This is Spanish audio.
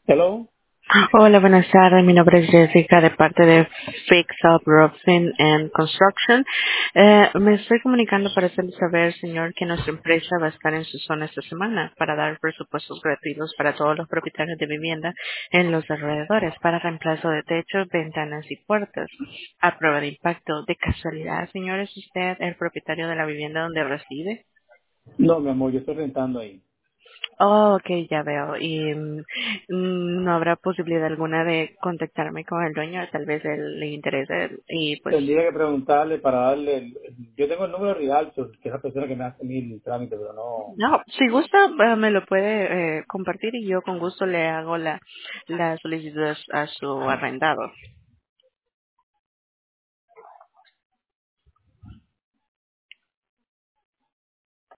Hello. Hola, buenas tardes. Mi nombre es Jessica de parte de Fix Up Roofing and Construction. Me estoy comunicando para hacerle saber, señor, que nuestra empresa va a estar en su zona esta semana para dar presupuestos gratuitos para todos los propietarios de vivienda en los alrededores para reemplazo de techos, ventanas y puertas a prueba de impacto. De casualidad, señor, ¿es usted el propietario de la vivienda donde reside? No, mi amor, yo estoy rentando ahí. Oh, ok, ya veo. ¿Y no habrá posibilidad alguna de contactarme con el dueño? Tal vez él le interese y pues... Tendría que preguntarle para darle... yo tengo el número de Rialto, que es la persona que me hace mi trámite, pero no... No, si gusta, me lo puede compartir y yo con gusto le hago la solicitud a su arrendado.